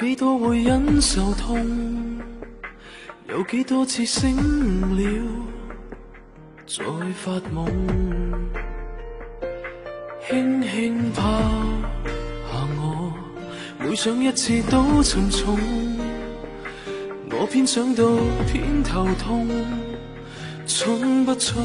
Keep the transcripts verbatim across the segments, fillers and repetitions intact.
幾多會忍受痛，有幾多次醒了再發夢，輕輕拋下我，每想一次都沉重，我偏想到偏頭痛，蠢不蠢？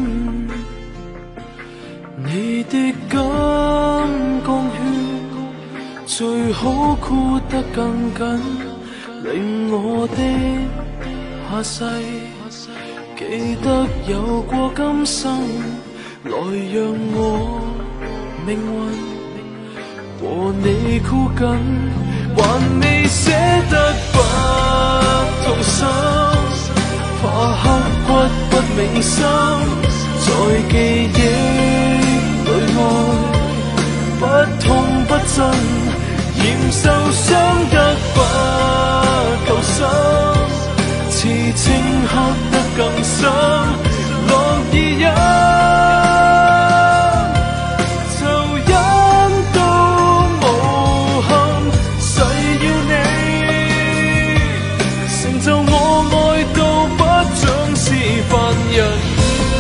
你的金剛圈最好箍得更緊，令我的下世記得有過今生，來讓我命運和你箍緊，還未捨得不痛心，怕刻骨不銘心，在記憶裏愛不痛不真，嫌受傷得不夠深，刺青刻得更深，樂意忍，就忍到無憾，誓要你成就我愛到不像是凡人。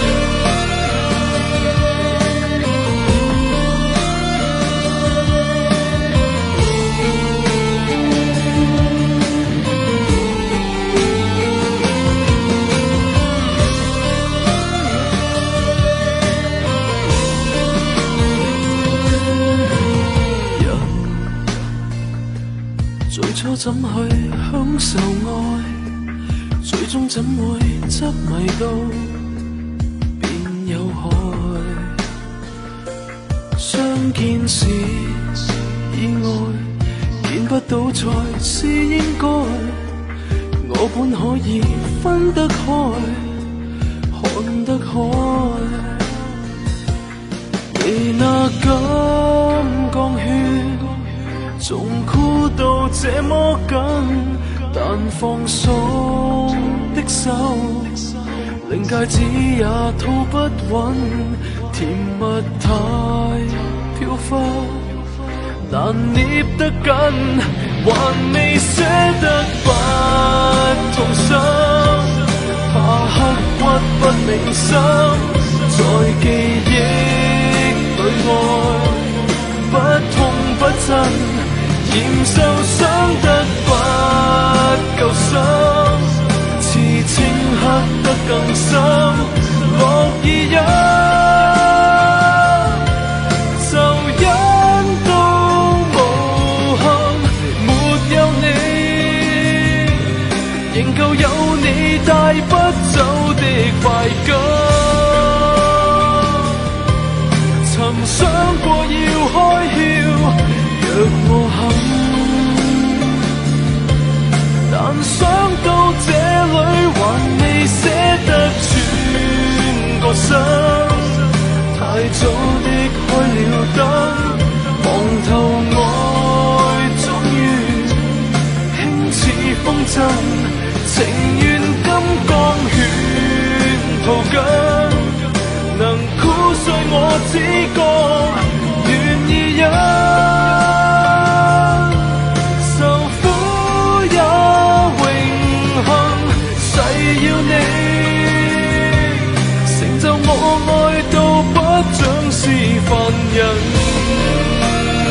最初怎去享受愛，最終怎會執迷到變有害？相見時意外，見不到才是應該。我本可以分得開，看得開。你那金剛圈仲箍到這麼緊，但放鬆的手，令戒指也套不穩，甜蜜太飄忽，難捏得緊，還未捨得不痛心，怕刻骨不銘心，在記憶裏愛不痛不真，嫌受傷得不夠深，刺青刻得更深，樂意忍，就忍到無憾，沒有你，仍舊有你帶不走的快感，曾想過要開竅，若我肯，但想到這裏還未捨得轉個身，太早的開了燈，望透愛終於輕似風箏，情願金剛圈抱緊，能箍碎我指角，願意忍。像是凡人，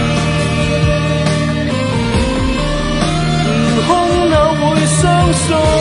悟空哪會相信